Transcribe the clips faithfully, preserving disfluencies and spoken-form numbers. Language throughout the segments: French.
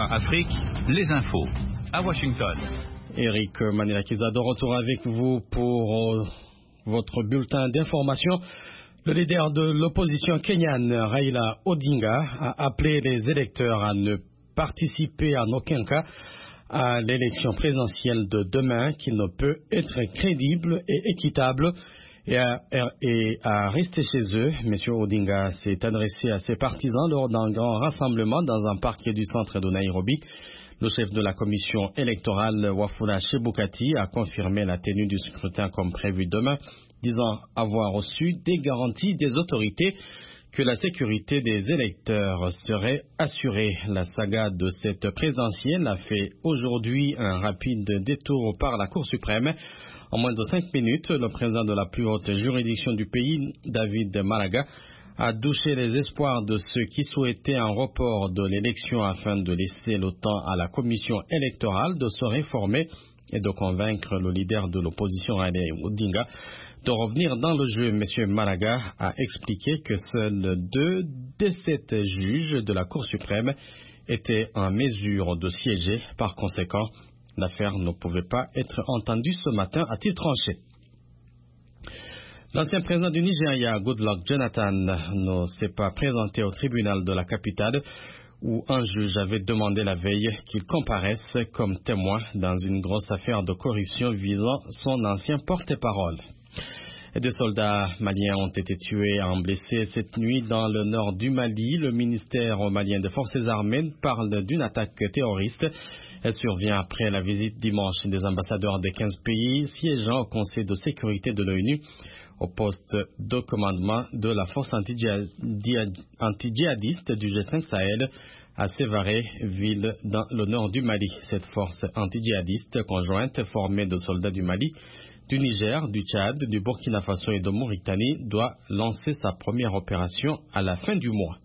Afrique, les infos. À Washington. Eric Manilakiza de retour avec vous pour euh, votre bulletin d'information. Le leader de l'opposition kenyane, Raila Odinga, a appelé les électeurs à ne participer en aucun cas à l'élection présidentielle de demain, qui ne peut être crédible et équitable, et à, et à rester chez eux. M. Odinga s'est adressé à ses partisans lors d'un grand rassemblement dans un parc du centre de Nairobi. Le chef de la commission électorale, Wafula Chebukati, a confirmé la tenue du scrutin comme prévu demain, disant avoir reçu des garanties des autorités que la sécurité des électeurs serait assurée. La saga de cette présidentielle a fait aujourd'hui un rapide détour par la Cour suprême. En moins de cinq minutes, le président de la plus haute juridiction du pays, David Maraga, a douché les espoirs de ceux qui souhaitaient un report de l'élection afin de laisser le temps à la commission électorale de se réformer et de convaincre le leader de l'opposition, Raila Odinga, de revenir dans le jeu. M. Maraga a expliqué que seuls deux des sept juges de la Cour suprême étaient en mesure de siéger. Par conséquent, l'affaire ne pouvait pas être entendue ce matin, a-t-il tranché. L'ancien président du Nigeria, Goodluck Jonathan, ne s'est pas présenté au tribunal de la capitale où un juge avait demandé la veille qu'il comparaisse comme témoin dans une grosse affaire de corruption visant son ancien porte-parole. Des soldats maliens ont été tués et blessés cette nuit dans le nord du Mali. Le ministère malien des Forces armées parle d'une attaque terroriste. Elle survient après la visite dimanche des ambassadeurs des quinze pays siégeant au Conseil de sécurité de l'ONU au poste de commandement de la force anti-djihadiste du G cinq Sahel à Sévaré, ville dans le nord du Mali. Cette force anti-djihadiste conjointe formée de soldats du Mali, du Niger, du Tchad, du Burkina Faso et de Mauritanie doit lancer sa première opération à la fin du mois.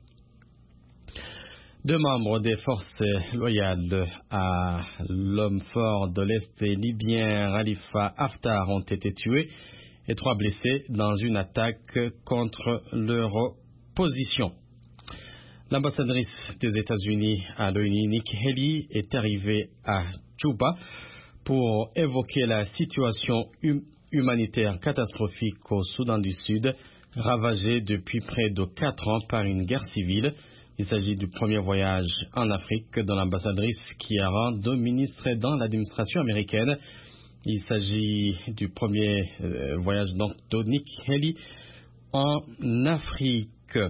Deux membres des forces loyales à l'homme fort de l'Est libyen, Khalifa Haftar, ont été tués et trois blessés dans une attaque contre leur opposition. L'ambassadrice des États-Unis à l'ONU, Nikki Haley, est arrivée à Djouba pour évoquer la situation hum- humanitaire catastrophique au Soudan du Sud, ravagée depuis près de quatre ans par une guerre civile. Il s'agit du premier voyage en Afrique de l'ambassadrice qui a rang de ministre dans l'administration américaine. Il s'agit du premier euh, voyage donc de Nikki Haley en Afrique.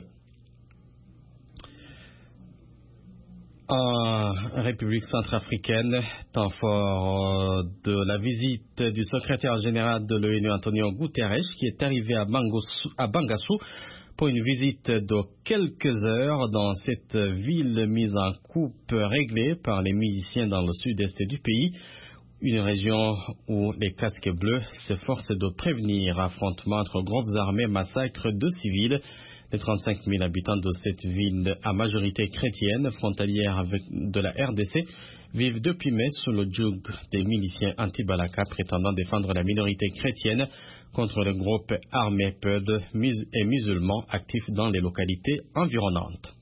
En République centrafricaine, temps fort de la visite du secrétaire général de l'ONU, Antonio Guterres, qui est arrivé à Bangassou, à Bangassou pour une visite de quelques heures dans cette ville mise en coupe réglée par les miliciens dans le sud-est du pays, une région où les casques bleus s'efforcent de prévenir affrontements entre groupes armés, massacres de civils. Les trente-cinq mille habitants de cette ville à majorité chrétienne, frontalière avec de la R D C, vivent depuis mai sous le joug des miliciens anti-Balaka prétendant défendre la minorité chrétienne contre le groupe armé Peul et musulmans actifs dans les localités environnantes.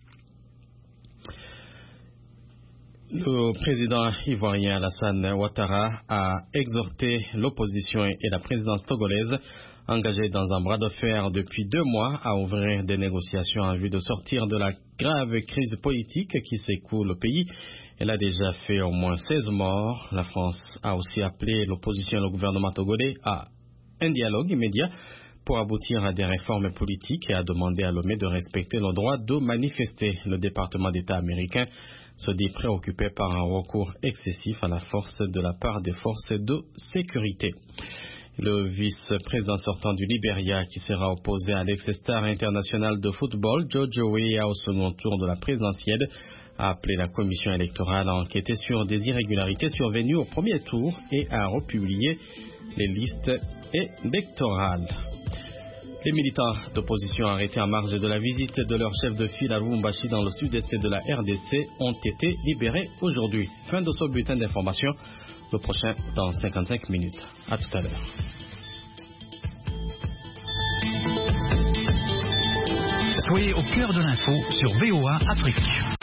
Le président ivoirien Alassane Ouattara a exhorté l'opposition et la présidence togolaise engagée dans un bras de fer depuis deux mois à ouvrir des négociations en vue de sortir de la grave crise politique qui secoue le pays. Elle a déjà fait au moins seize morts. La France a aussi appelé l'opposition et le gouvernement togolais à un dialogue immédiat pour aboutir à des réformes politiques et a demandé à Lomé de respecter le droit de manifester. Le département d'État américain se dit préoccupé par un recours excessif à la force de la part des forces de sécurité. Le vice-président sortant du Libéria, qui sera opposé à l'ex-star international de football, Jojo Weah, au second tour de la présidentielle, a appelé la commission électorale à enquêter sur des irrégularités survenues au premier tour et à republier les listes électorales. Les militants d'opposition arrêtés en marge de la visite de leur chef de file à Lubumbashi dans le sud-est de la R D C ont été libérés aujourd'hui. Fin de ce bulletin d'information. Le prochain dans cinquante-cinq minutes. À tout à l'heure. Soyez au cœur de l'info sur V O A Afrique.